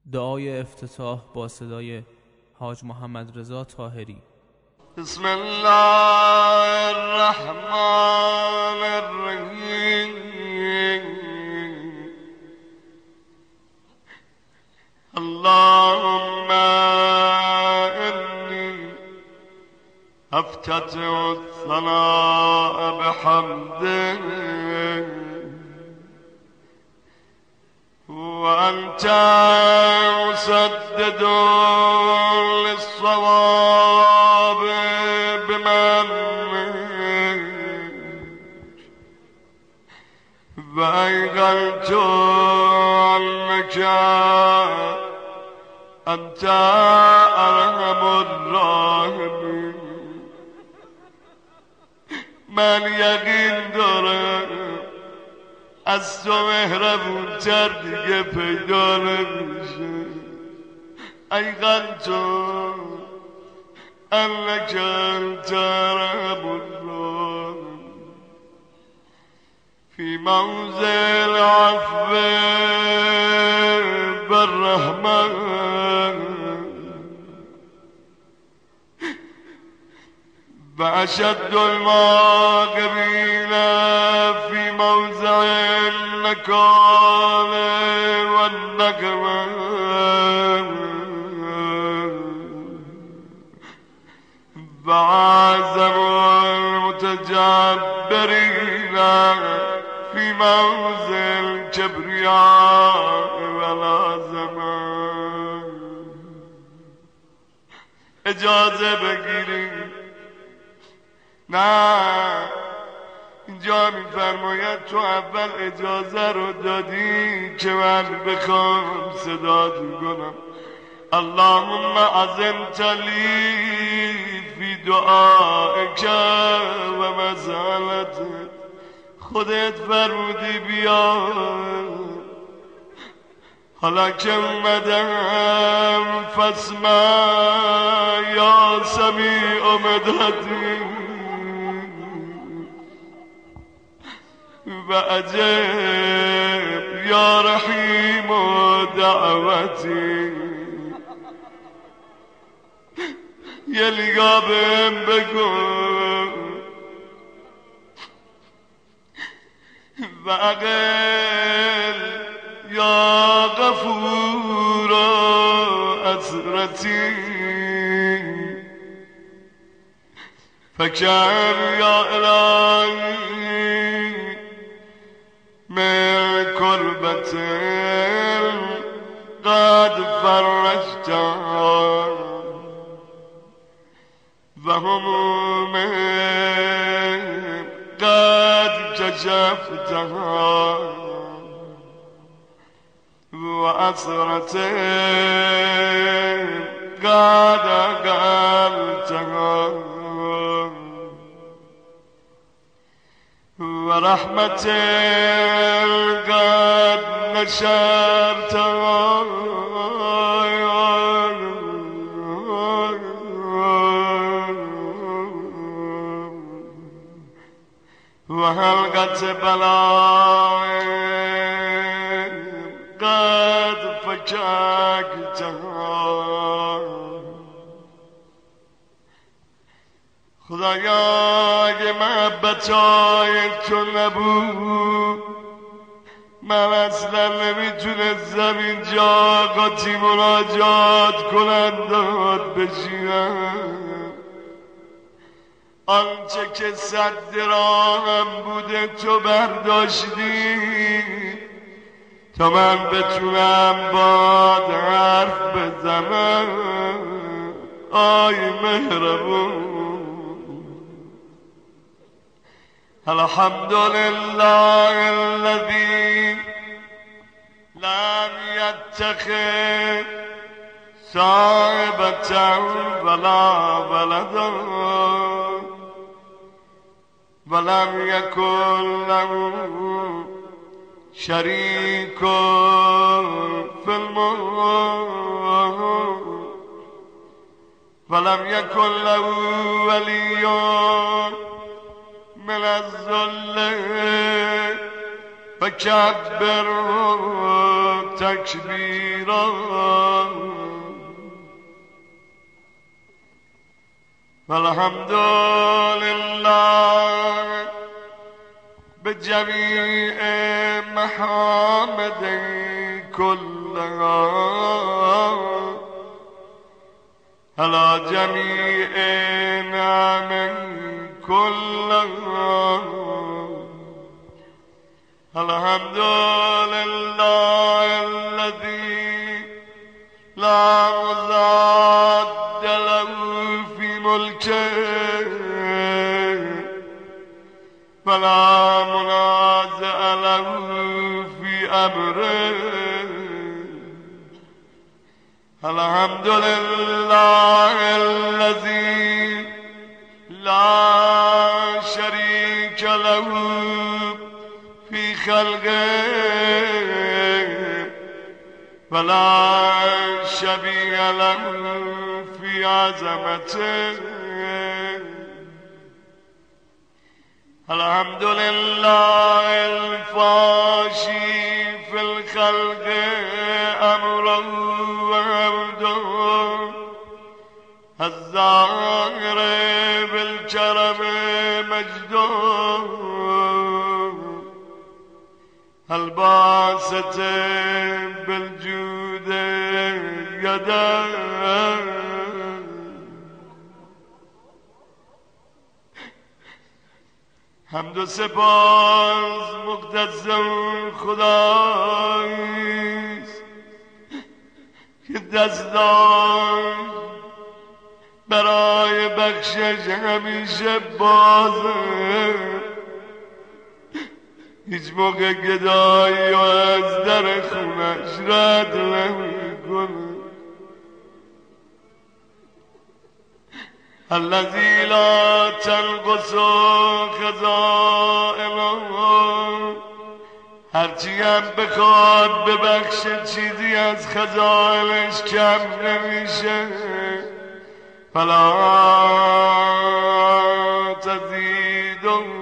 دعای افتتاح با صدای حاج محمد رضا طاهری. بسم الله الرحمن الرحیم. اللهم انی افتتح الثناء بحمدک وأنت مسدد للصواب بمنك وأيقنت أنك أنت أرحم الراحمين. من یقین دارم از تو مهربون تر دیگه پیدا نمیشه. ایقنتو انک انت ارحم الراحمین فی موضع العفو والرحمة وأشد المعاقبين في موضع النكال والنقمة وأعظم المتجبرين في موضع الكبرياء والعظمة. اجازه بگیرید. نه، اینجا میفرماید تو اول اجازه رو دادی که من بخوام صدات کنم. اللهم اذنت لی فی دعائک و مسالتک. خودت فرمودی بیا، حالا که اومدم فاسمع یا سمیع مدحتی و عجب یا رحیم و دعوتی. یه نگاه بهم بکن و عقل یا غفور و اسرتی فکر یا الهی من کربت قد فرجتها و هموم قد کشفتها و اسرت قد اقلتها و رحمت قد نشرتها و حلقت بلاء قد فککتها. خدایا اگه محبتای تو نبود من اصلا نمیتونستم اینجا قاطی مناجات کنندات بشینم. آنچه که صد راهم بوده تو برداشتی تا من بتونم باد حرف بزنم. آی مهربون، الحمدلله الذی لم یتخذ صاحبة ولا ولدا ولم یکن له شریک فی الملک ولم یکن له ولی من الذل فكبر تكبيرا والحمد لله بجميع محامد كلها على جميع نعم كلها الحمد لله الذي لا مضاد له في ملكه فلا منازع له في أمره الحمد لله الذي لا شريك له في خلقه ولا شبيه له في عظمته الحمد لله الفاشي في الخلق أمره وعبده الظاهر بالكرم مجده الباسط بالجود يده حمد و سپاس مختص خدایست که دست داشت برای بخشش همیشه بازه هیچ موقع گدایی و از در خونش رد نمیکنه الذي لا تنقص خزائنه هرچی هم بخواد ببخشه چیزی از خزائنش کم نمیشه فلا تزید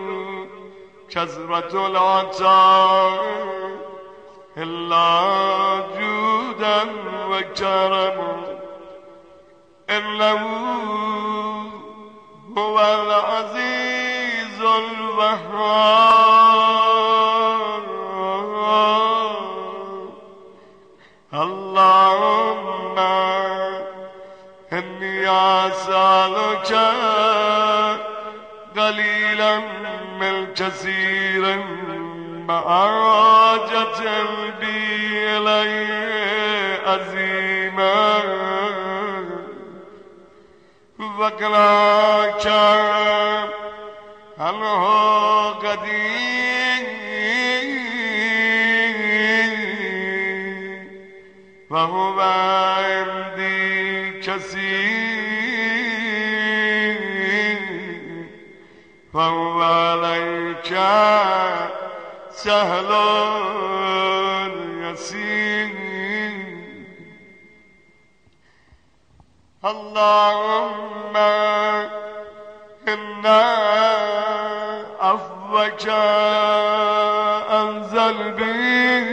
کثرة العطاء الا جودا و کرما انه هو العزيز الوهاب اللهم إني أسألك قليلا من كثير مع حاجة بي إليه عظيما وقلاك عنه قدير وهو عندي كثير وهو عليك سهل يسير اللهم إنا عفوك أنزل بي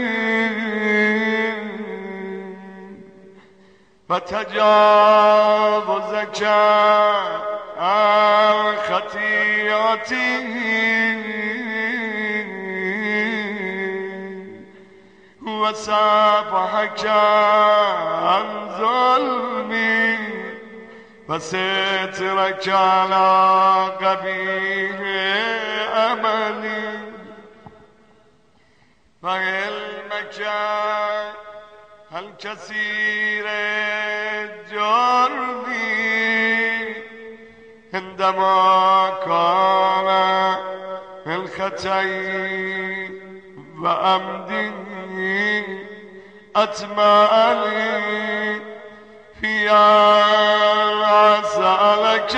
وتجاوزك عن خطيئتي وسامحك عن ظلمي وسترك على قبيح أملي وعلمك الكثير جرمي عندما كان الخطأ وأمدي أتمالي في أن أسألك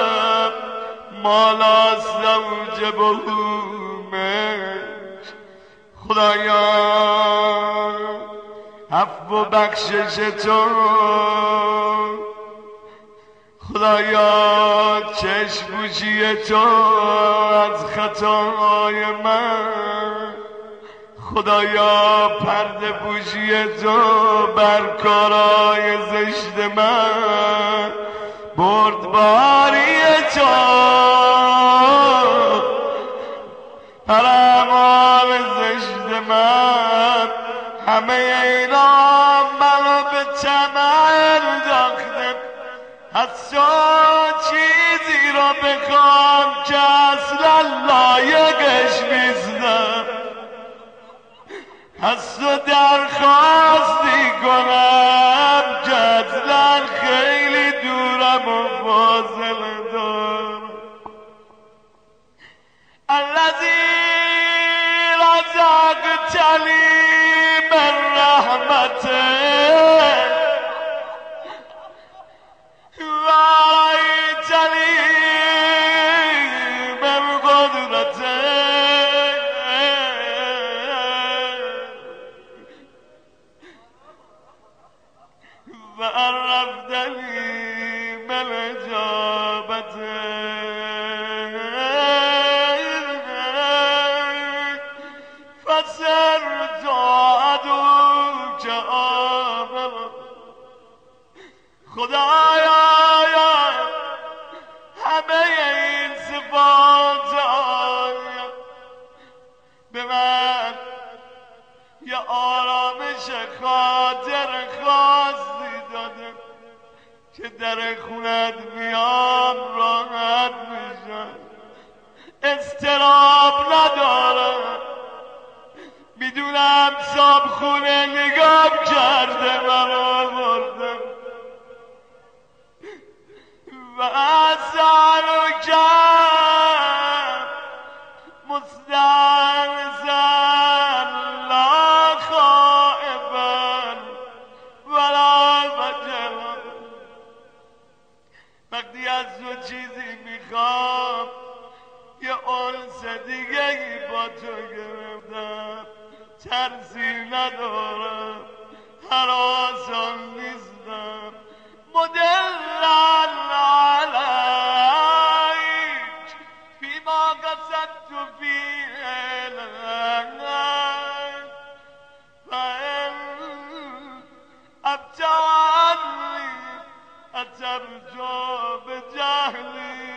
ما لا استوجبه منك خدایا عفو و بخشش تو خدایا چشم‌پوشی تو از خطاهای من خدایا پرده پوشی تو بر کارای زشت من بردباری تو هر اعمال زشت من همه اینا منو به طمع انداخته از تو چیزی رو بخوام که اصلا لایقش نیستم از تو درخواستی کنم که اصلا خیلی دورم و فاصله دارم الذی رزقتنی من رحمته ورأیتنی من قدرته وعرفتنی من اجابته فصرت عدوک آمر خدایا همه این صفات آیا به من یه آرامش خاطر خاصی داده که در خونت میام راحت میشم اضطراب ندارم میدونم صاحب خونه نگاه کرده من آوردم و اسألک مستعزا لا خائفا ولا وجلا وقتی از تو چیزی میخوام یه انس دیگه ای با تو گرفتم ترسی ندارم هراسان نیستم مدلل علیک فیما قصدت فیه لک فإن ابتعنی اترجو بجهلی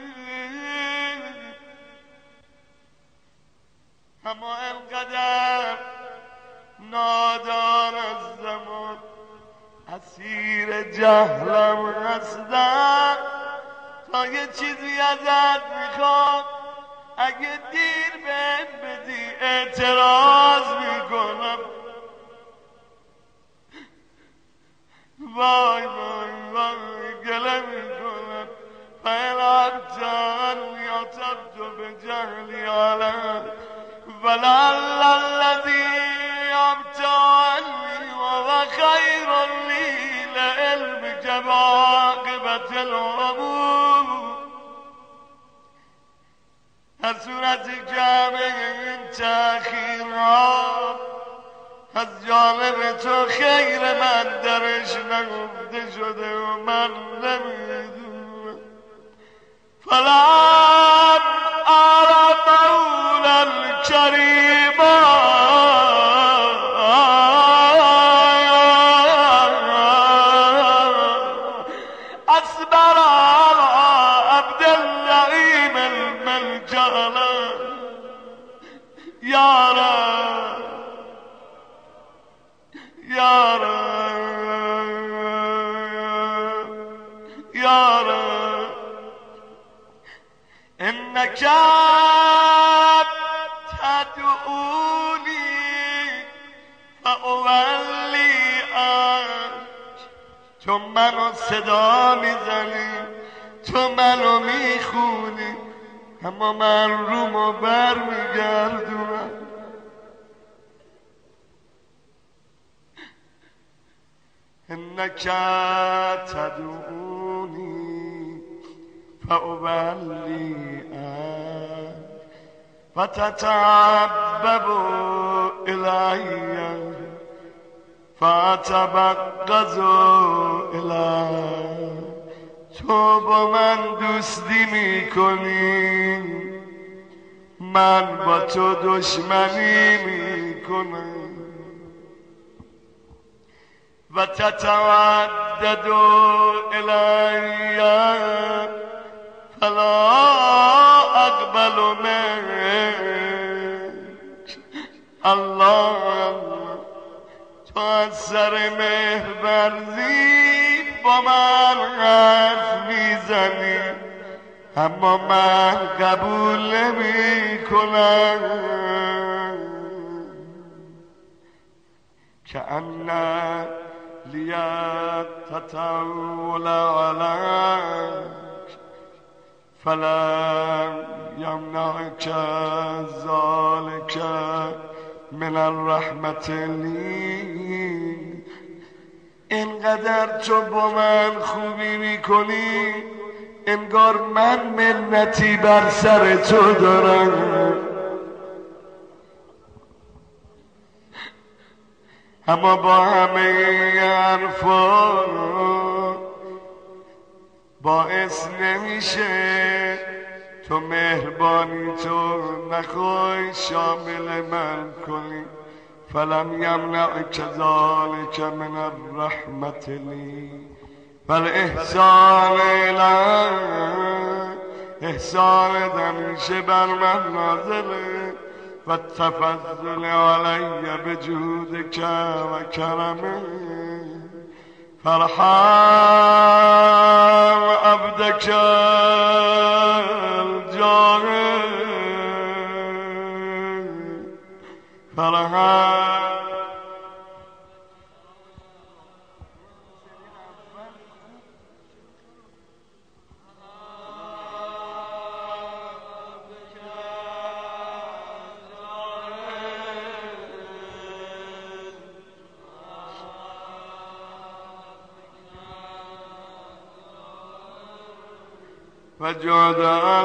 اما انقدر نادان از زمان اسیر جهلم هستم تا یه چیزی ازت میخوام اگه دیر بهم بدی اعتراض میکنم وای وای وای گله میکنم فیلابتن یاتبت به جهلی عالم ولعل الذی ابتعنی و خیر لی لعلمک بعاقبت الامور در صورتی که همه این تأخیرها از جانب تو خیر من درش نگفته شده و من نمیدونم فلم ار مولا کریما اصبر علی عبد اللعیم الملجأ یا رب یا رب یا رب انک تدعونی فاولی تو منو صدا میزنی تو منو میخونی اما من رومو بر میگردونم انک تدعونی فاولی و تتعبب الی فاتبغض الی تو با من دوستی میکنی من با تو دشمنی میکنم کنم و تتودد الی فلا اقبل منک. الله تو از سر مهرورزی با من حرف میزنی اما من قبول نمی کنم. که ان لیت تطول عليك فلم یمنعک ذلك من الرحمت لی. اینقدر تو با من خوبی میکنی انگار من منتی بر سر تو دارم، اما با همه این حرفا باعث نمیشه تو مهربانی تو نخوای شامل من کنی. فلم یمنعک ذلک من الرحمت لی بل احسان الی. احسان همیشه بر من نازله و تفضل علی بجودک و کرمه. فرحم عبدک الجاهل فرحم. و جاد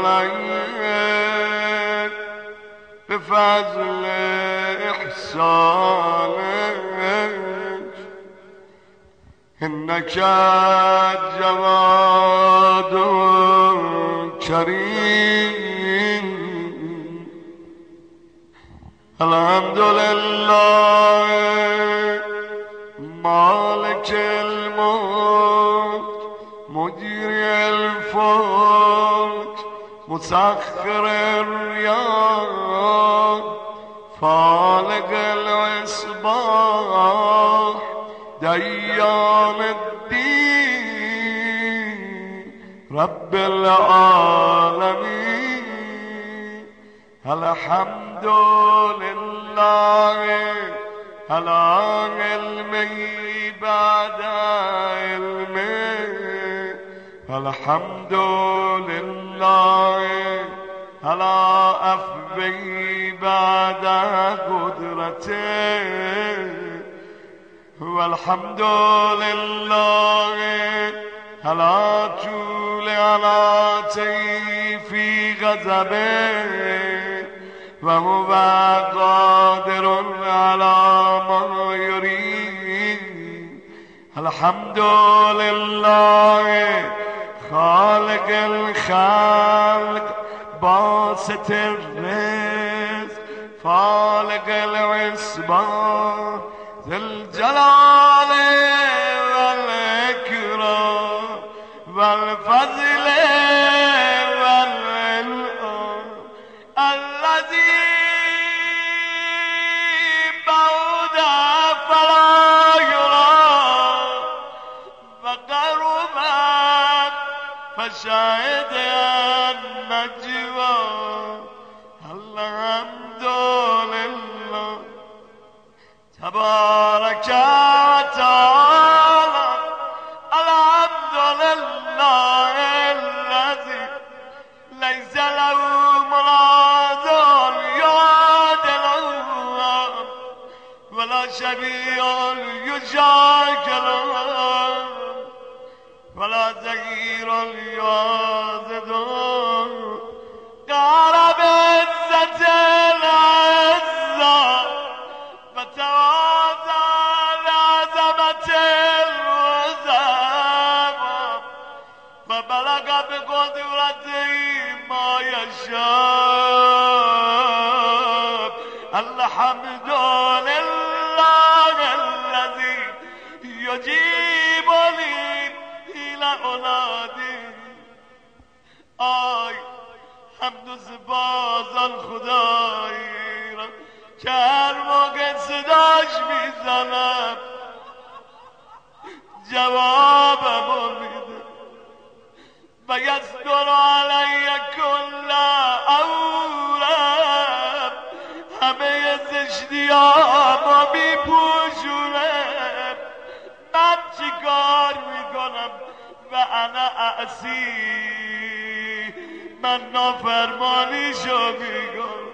علیه بفضل احسانک انک جواد کریم. الحمدلله مالک الملک مجری الفلک مسخر الریاح فالق الاصباح دیان الدین رب العالمین. الحمد لله على علمه بعد علمه. الحمد لله على عفوه بعد قدرته. والحمد لله على طول عناته في غضبه وهو قادر على ما يريد. الحمد لله خالق الخلق باسط الرزق فالق العصبة ذي الجلال والإكرام والفضل والإنعام الذي بعد فلا يرى وقربت فشهد النجوى. الحمد لله تبارك وتعالى. الحمد لله الذي ليس له منازع يعادله ولا شبيه يشاكله ولا ظهير يعاضده. قال بعزة العزة وتواضع لعظمة العظمى فبلغ بقدرته ما يشاء. الحمد حمد و سپاس آن خدایی را که هر موقع صداش میزنم جوابمو میده و یستر علی کل عورم همه زشتیامو میپوشونه من چی کار میکنم و انا اعصی من نافرمانیشو میکنم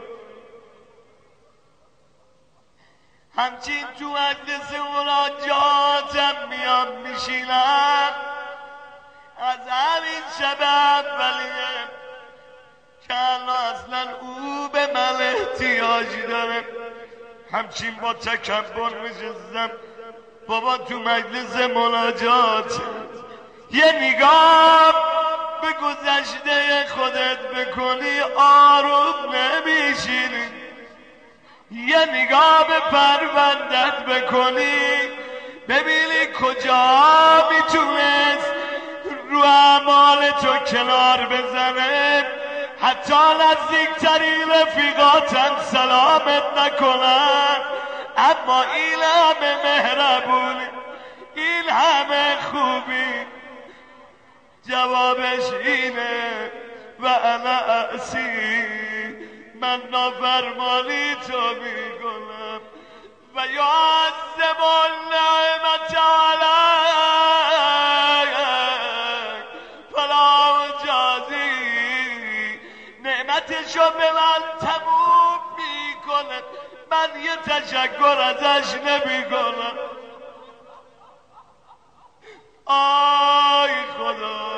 همچین تو مجلس مناجاتم میام میشینم از همین شب اولیه که اصلا او به من احتیاج داره همچین با تکبر نشستم بابا تو مجلس مناجات یه نگاه به گذشته خودت بکنی آروم نمیشینی یه نگاه به پروندت بکنی ببینی کجا میتونست رو اعمال تو کنار بزنه حتی نزدیکترین رفیقاتم سلامت نکنن اما این همه مهربونی این همه خوبی جوابش اینه و انا اعصی من نافرمانی تو میکنم و یعظم النعمت علیک فلا جازی نعمتشو به من تموم میکنه من یه تشکر ازش نمیکنم آی خدا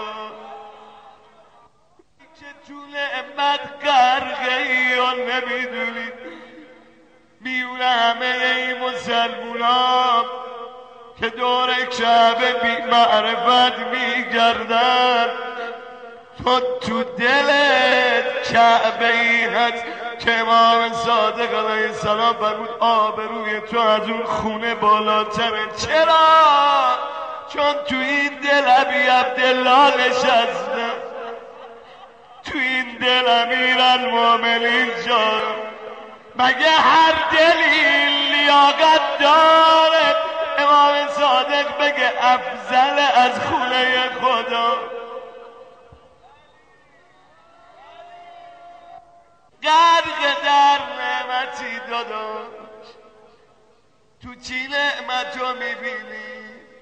که تو نعمت غرقه ای و نمیدونید میونه همه این مسلمونا که دور کعبه بی معرفت میگردن تو دلت کعبه ای هست که امام صادق علیه السلام فرمود آبروی تو از اون خونه بالاتره چرا؟ چون تو این دل ابی عبدالله نشسته تو این دل امیرالمومنین جان مگه هر دلی لیاقت داره امام صادق بگه افضل از خونه خدا غرق در نعمتی داداش تو چی نعمتو میبینی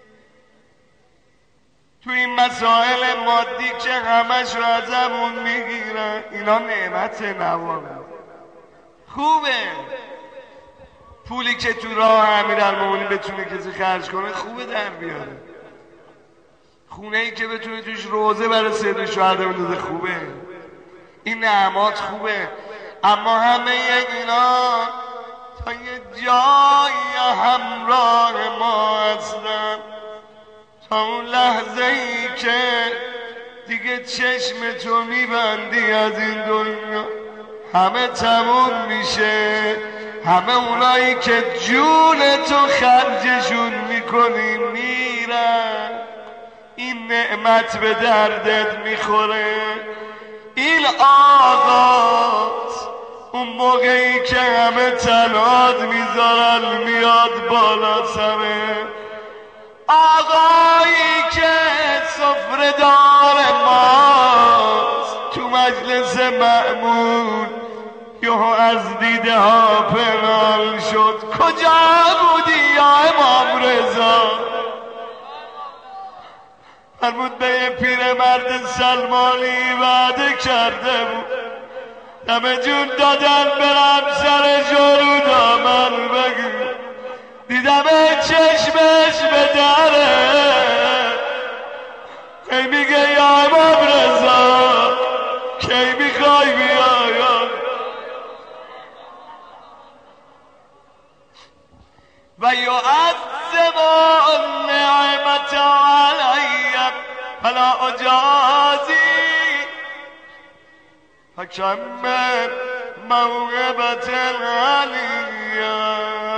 تو این مسائل مادی که همش رو ازمون میگیرن اینا نعمت نوامه خوبه پولی که تو راه امیرالمومنین بتونه کسی خرج کنه خوبه در بیاره خونه ای که بتونه توش روزه برای سید شهدا بندازه خوبه این نعمات خوبه اما همه اینا تا یه جایی همراه ما هستن تا اون لحظه ای که دیگه چشم تو میبندی از این دنیا همه تموم میشه همه اونایی که جون تو خرجشون میکنی میرن این نعمت به دردت میخوره این آغاز اون موقعی که همه تناد میذارن میاد بالا سره آقایی که سفره دار ماست تو مجلس مأمون یهو از دیده ها پنهان شد کجا بودی یا امام رضا فرمود به یه پیرمرد سلمانی وعده کرده بود همه جون دادن برم سر جلو دامن بگیر دیدم چشمش به دره کی میگه یا امام رضا کی میخوای بیای و یعظم النعمت علی فلا اجازی فکمل موهبت علیه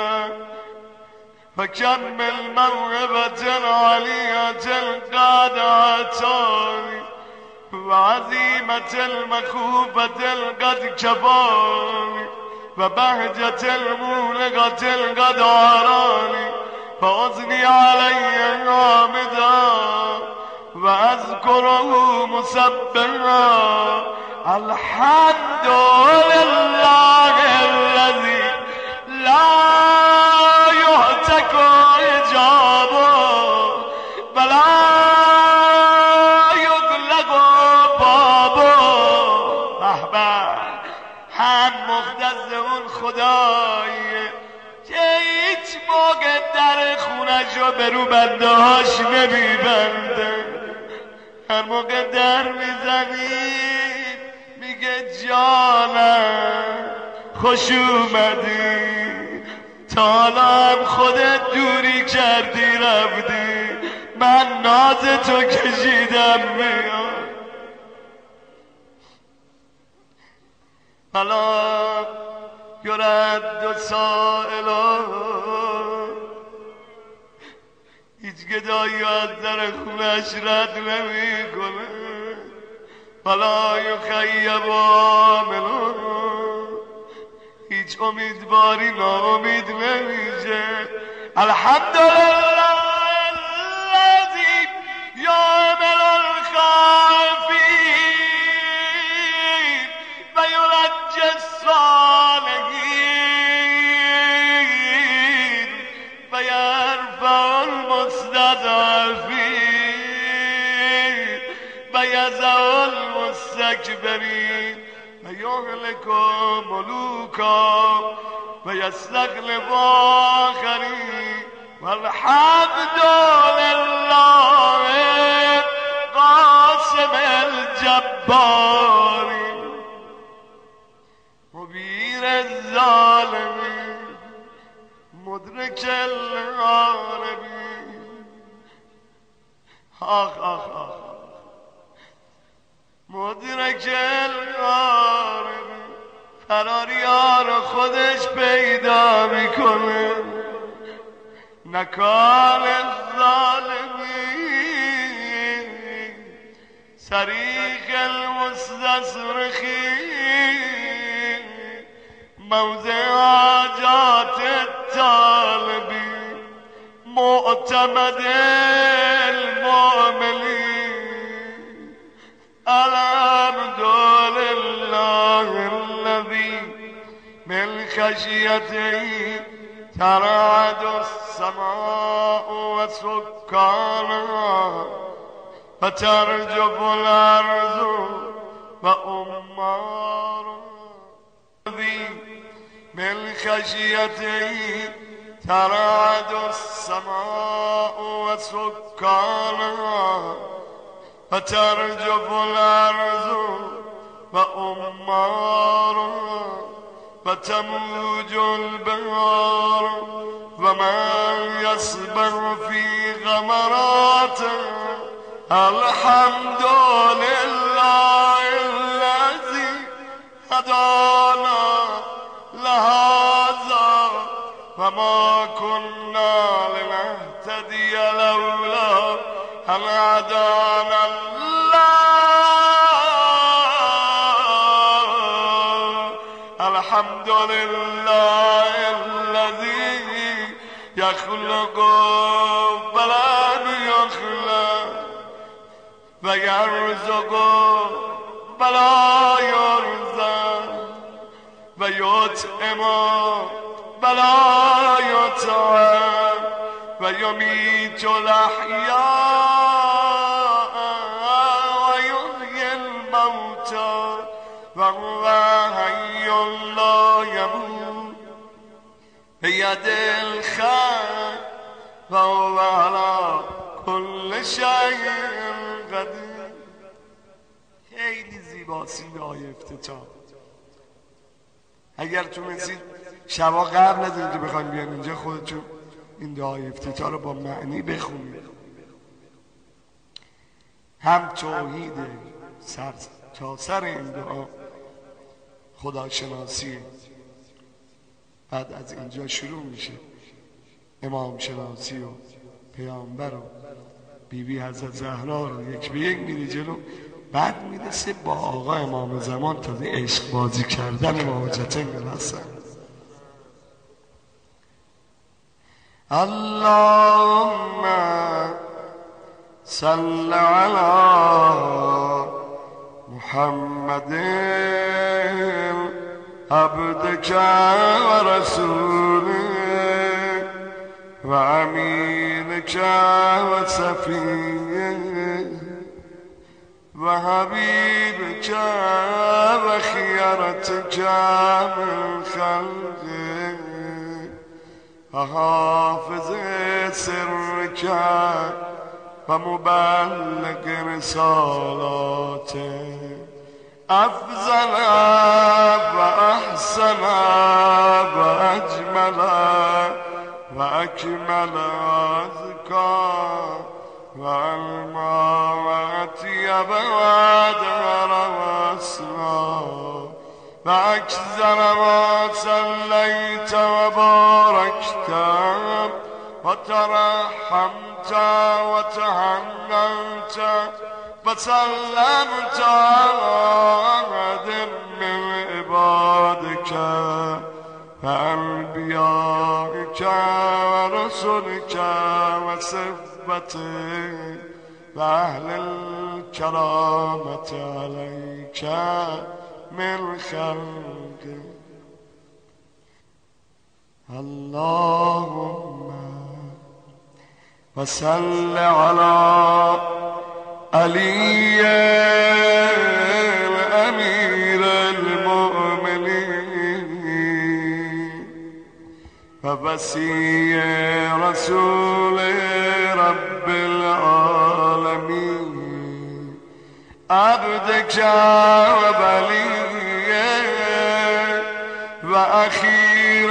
فكمل موهبة عالية قد عطاني وعزيمة المخوفة القد كفاني وبهجة المولغة القد عراني فأثني علي حامدا وأذكره مسبحا الحمد لله الذي لا يهتك إجابه ولا يغلق بابه. هم مختص اون خداییه که هیچ موقع در خونش رو به رو بنده هاش نمیبنده. هر موقع در میزنید میگه جانم خوش اومدی، تا حالا هم خودت دوری کردی رفتی، من ناز تو کشیدم میاد. حالا یرد سائلا هیچ گدایی از در خونش رد نمی کنه. حالا یخیب آملا هیچ امیدواری ناامید نمیشه. الحمدلله الذی یعمل الخائفین و یرجی الصالحین و یرفع المستضعفین و یضع المستکبرین و یهلک ملوکا و یستخلف آخرین والحمد لله قاسم الجبار مبیر الظالمین مدرک العالمین. آخ آخ آخ مدرک العالمین. فراری ها رو خودش پیدا میکنه. نکال الظالمین صریخ المستصرخین موضع حاجات الطالبین معتمد المعملین. الحمد لله الذي من خشيته ترعد السماء وسكانها وترجف الأرض وأمارها. من خشيته ترعد السماء وسكانها وترجف الأرض وأمارها وتموج البحار ومن يصبر في غمراتها. الحمد لله الذي هدانا لهذا وما كنا لنهتدي لولا أن هدانا الله. الحمد لله الذي يخلق ولا يخلق ويرزق ولا يرزق ويطعم ولا يطعم ويميت الأحياء ويحيي الموتى وهو حي لا يموت بيد الخير وهو على كل شيء قدیر. خیلی زیباست این آیه افتتاح. اگر تونستید شبا قبل از اینکه بخواید بیان اینجا خودتون این دعای افتتاح رو با معنی بخونید. هم توحید تا سر این دعا خداشناسی، بعد از اینجا شروع میشه امام شناسی و پیامبر و بیبی حضرت زهرا رو یک به یک میری جلو. بعد میرسه با آقا امام زمان تازه عشق بازی کردن امام حجتین میرسن. اللهم صل علی محمد عبدك ورسولك وأمينك وصفيك وحبيبك وخيرتك من خلقك وحافظ سرك ومبلغ رسالاتك أفضل وأحسن وأجمل وأكمل وأزكى وألمى وأطيب وأدهر وأسمى وأكثر ما صليت وباركت وترحمت وتهننت وسلمت على أحد من عبادك وأنبيائك ورسلك وصفتك وأهل الكرامة عليك من خلقك. اللهم وصل على علي أمير المؤمنين ووصي رسول رب العالمين عبدك وبليك وأخي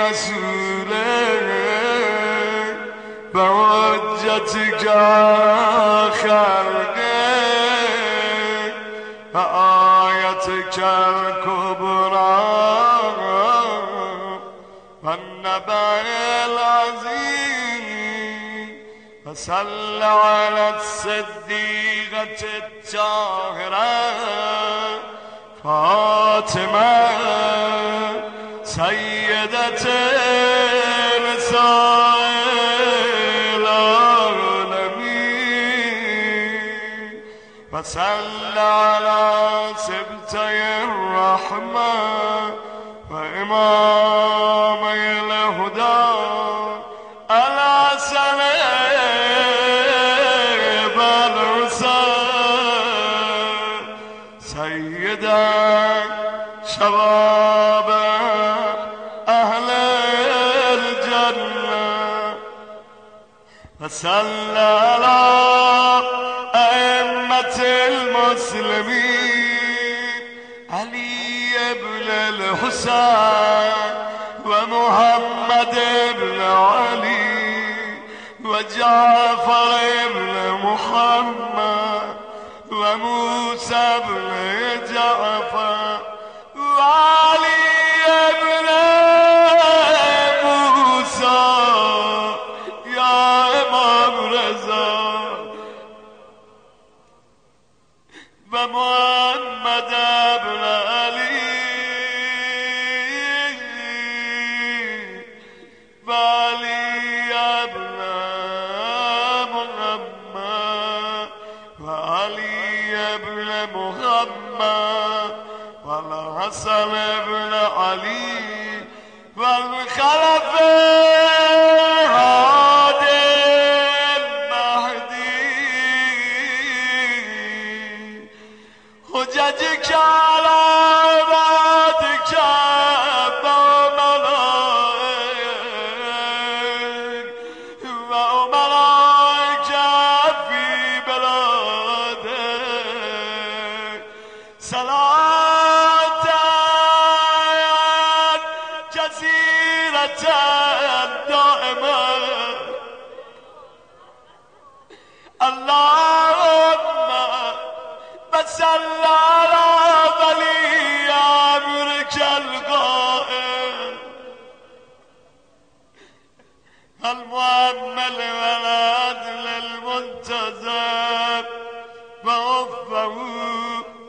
رسولك وحجتك خلقك وآيتك الكبرى والنبأ العظيم وصل على الصديقة الطاهرة فاطمة سيدة نساء العالمين وصل على سبتي الرحمة وإمامي الهدى الحسن والحسين سيدا شباب أهل الجنة وصل على أئمة المسلمين علي بن الحسين ومحمد بن علي وجعفر بن محمد وموسى بن جعفر وعلي بن موسى يا إمام رضا ومحمد بن علي وعلي بن محمد وعلي بن محمد والحسن بن علي والخلف الهادي المهدي حججك على عبادك وأمرائك في بلادك صلاة جزيرة دائمة اللهم صل على ولي أمرك القائم المؤمل والعدل المنتظر ووفه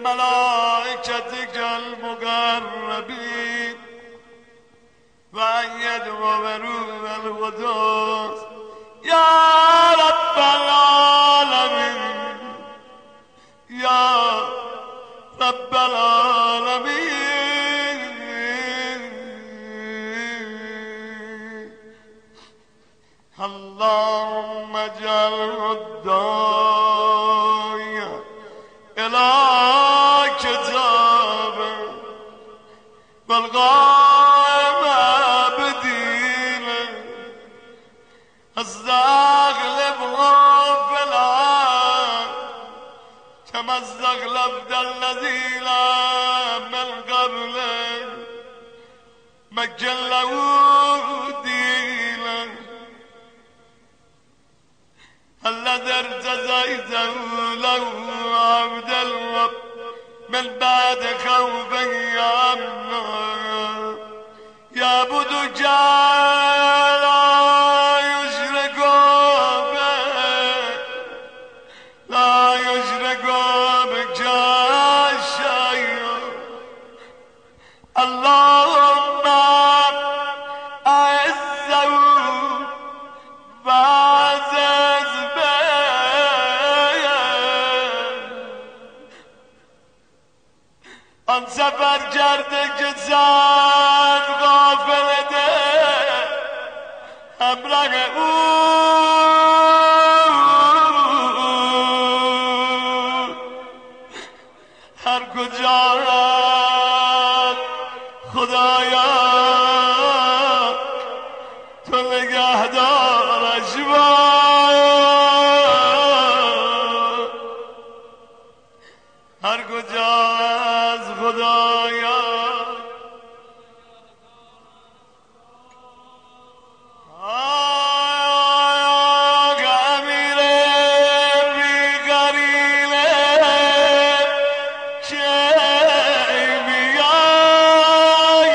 ملائکتک المقربین و ایدهم روح القدس یا رب العالمین یا رب العالمین اللهم اجعل الداعی الى کتابه والقائم بدینه استغلبه في الارض كما استغلبت الذين من قبله مكن له دينه الذي ارتزيته له عبد الرب من بعد خوفه امنا يعبدك لا يشرك بك شيئا اللهم اعزه وعزز آن سفر کرده که زن غافل ده همراه او هر کجا رفت خدایا تو نگهدارش هر کجا از خدایا امیر بیگریله که بیایی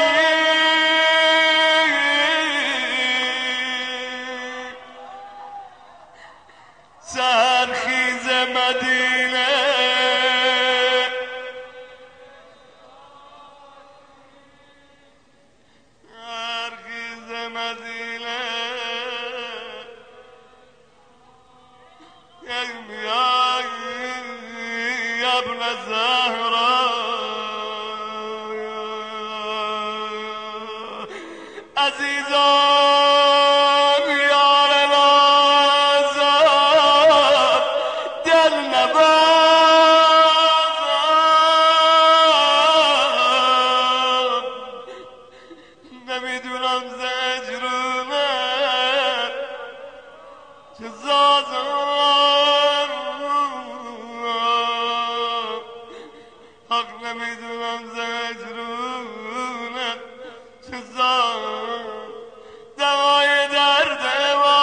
سرخیز مدینه يا ابن الزهراء عزيزان يار العذاب دل نبازم نمیدونم زجرونه چه زازم حق نمیدونم زجرونه چه زازم دوای درد ما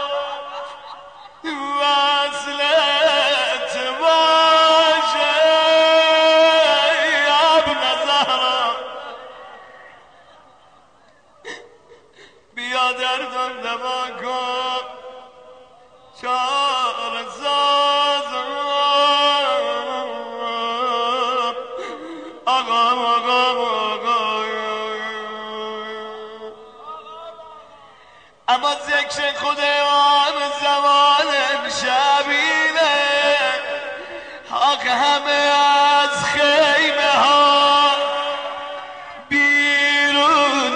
وصلت باشه یا ابن زهرا بیا دردم دوا کن چار سازم آقام اما ذکر خود آن زمان شبیله حق همه از خیمه ها بیرون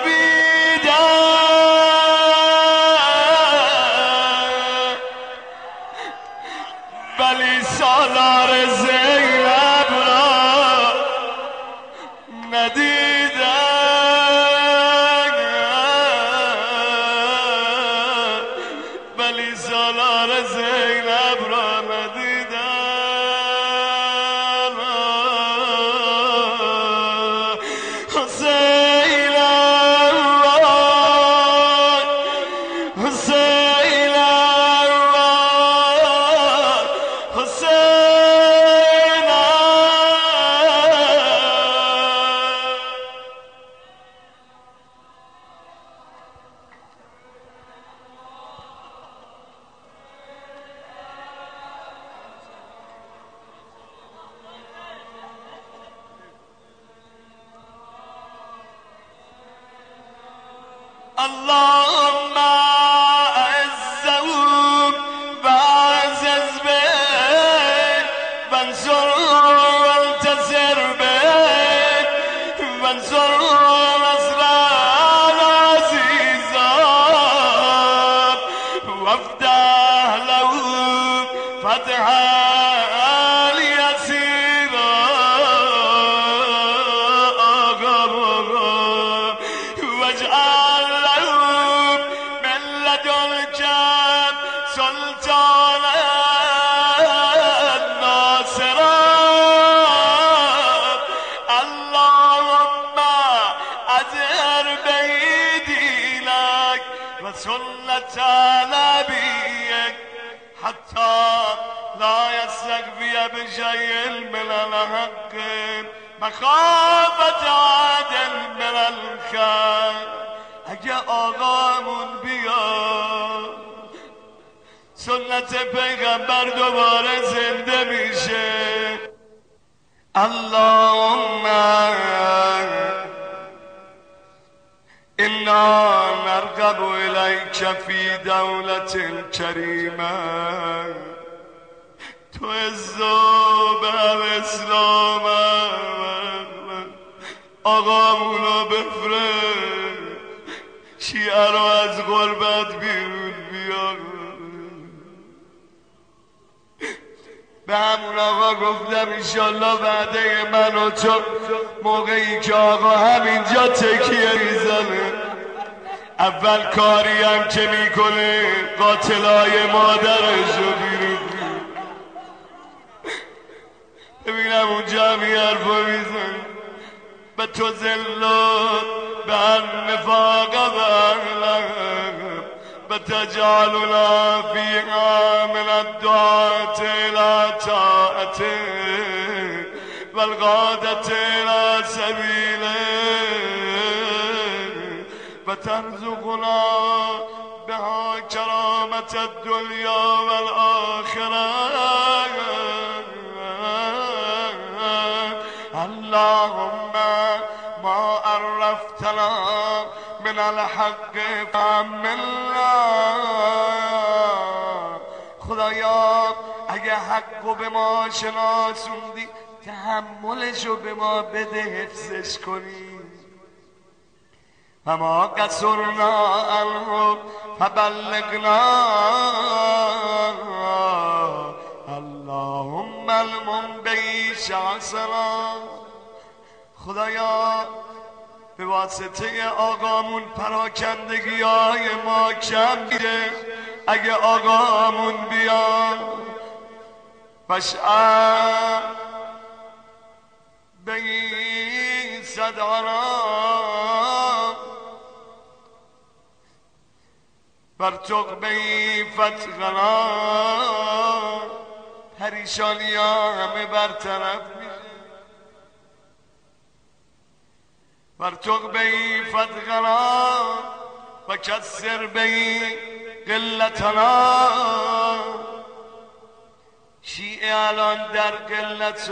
دویدن ولی سالار زینب را ندیدن ولی سالار زینب را ندیدن حسین الله حسین الله حسین اللهم اعزهم واعزز به وانصر وانتصر به وانصر نصر العزيزان وافتح لهم فتحا سنة نبيك حتى لا يستخفي بشيء من الحق مخافة عدل من الخير. اگه آقامون بیاد سنت پیغمبر دوباره زنده میشه. اللهم إنا نرغب إليك في دولة كريمة تعز بها الإسلام آقامونو بفرست شیعه رو از غربت بیرون بیار. به همون آقا گفتم انشالله بعده من و تو موقعی که آقا همینجا تکیه میزنه اول کاری هم که میکنه قاتلای مادرش رو بیرون ببینم اونجا همی حرفا میزنه به تو ذلت به النفاق و اهلم بتجعلنا فيها من الدعاة إلى طاعتك والغادة إلى سبيلك وترزقنا بها كرامة الدنيا والآخرة. اللهم ما عرفتنا من الحق فعملنا. خدایا اگه حقو به ما شناسوندی تحملشو به ما بده حفظش کنی. و ما قصرنا عنه فبلغنا. اللهم المنبی شعصنا. خدایا به واسطه آقامون پراکندگی های ما کم میره. اگه آقامون بیاد فشعر به این صدانا برتق به این فتغنا. پریشانی ها همه برطرف میشه. برتق بی فتغنا و کسر بی قلتنا. شیعه الان در قلت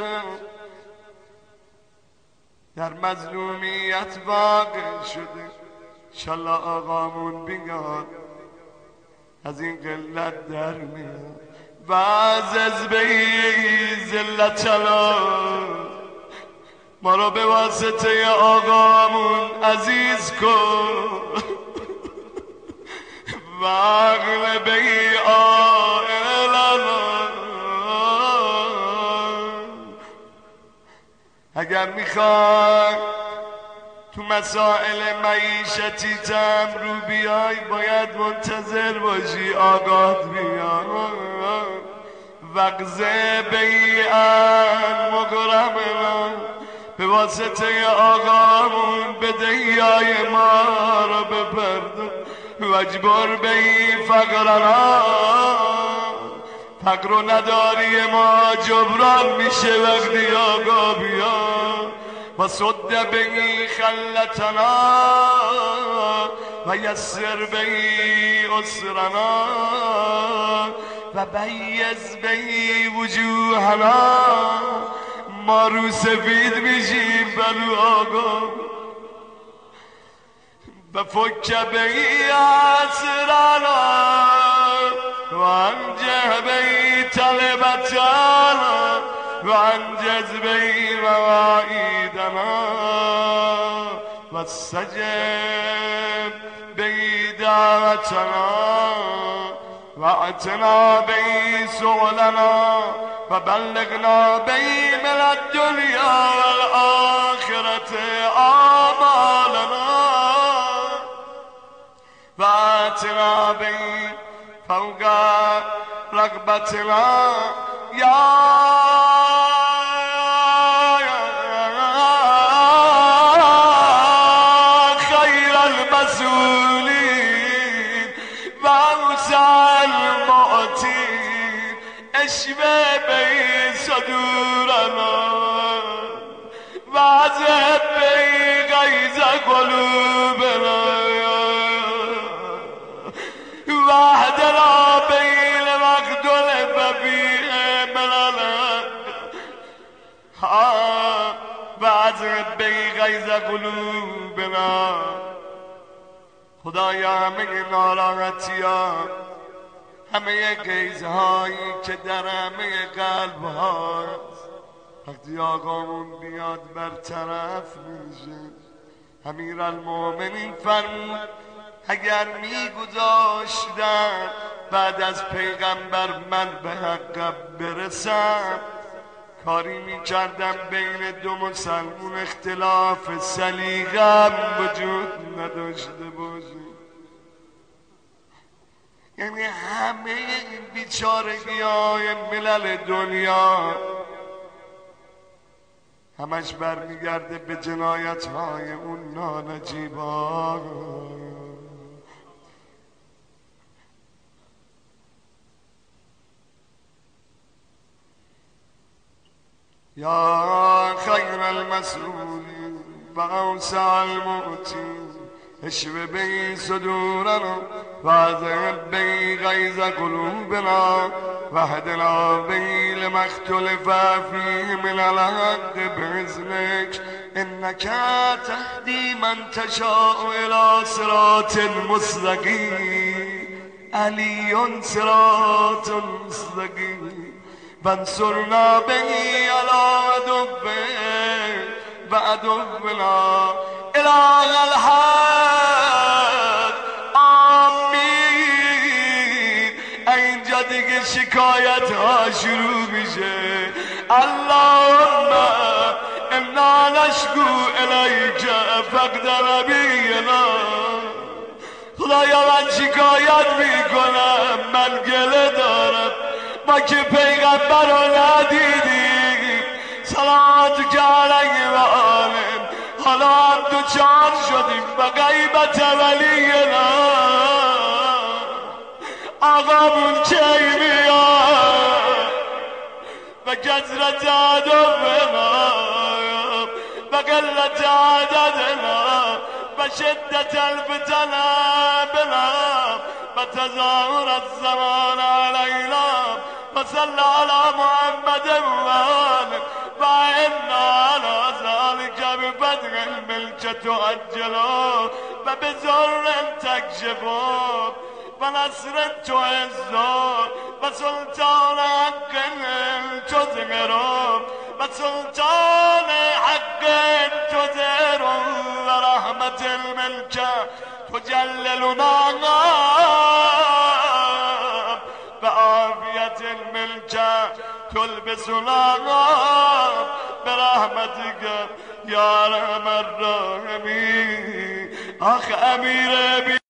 در مظلومیت واقع شده. انشالله آقامون بیاد از این قلت در میاد و عزز بی ذلتنا. ما رو به واسطه آقامون عزیز کن و عقل بی آئلنا. اگر میخوای تو مسائل معیشتی تم رو بیای باید منتظر باشی آقات بیاد. وقزه بیعن مقرمنا. به واسطه آقامون بدهیای ما را بپرداز. وجبر بی فقرنا. فقر و نداری ما جبران میشه وقتی آقا بیاد. و صد بی خلتنا و یسر بی اسرنا و بیز بی وجوهنا. ما رو سفید میشیم بلو آقا ففك به أسرنا وأنجه به طلبتنا وأنجز به مواعيدنا واستجب به دعوتنا وأتنا به سؤلنا وبلغنا به من الدنيا والآخرة آمالنا وآتنا به فوق رغبتنا يا خير المسؤولين وأوسع المعطين اشفي به صدورنا واذهب به غيظ قلوبنا واهدنا به لما اختلف فيه من الحق واذهب به غیظ قلوبنا. خدایا همه ناراحتی ها، همه غیظهایی که در همه قلب هاست وقتی آقامون بیاد برطرف میشه. امیرالمومنین فرمود اگر میگذاشتن بعد از پیغمبر من به حق برسم، کاری میکردم بین دو مسلمون اختلاف سلیقه وجود نداشته باشه. یعنی همه این بیچارگی های ملل دنیا همش برمیگرده به جنایت های اون نانجیبا. یا خیر المسئولین و اوسع المعطین اشف به صدورنا واذهب به غیظ قلوبنا واهدنا به لما اختلف فیه من الحق باذنک انک تهدی من تشاء الی صراط مستقیم علی صراط مستقیم وانصرنا به علی عدوه و عدونا اله الحق. آمین. اینجا دیگه شکایت ها شروع میشه. اللهم انا نشکو الیک فقد نبینا. خدایا من شکایت میکنم، من گله دارم ما که پیغمبر رو ندیدیم صلوات که علیه و آله، حالا هم دوچار شدیم به غیبت ولینا. آقامون کی میاد و کثرت عدونا و قلت عددنا و شدت الفتنه بنا و تظاهر الزمان علینا و صلی علی محمد و آله و انا علی ذلک بفتح الملک تعجلا و بزر تکشفا و نصر تعزا و سلطان حق تظهرا و سلطان حق تظهرا و رحمت الملک تجللنا و عافیت الملک تلبسنا برحمتك یا ارحم الراحمین. آخ امیر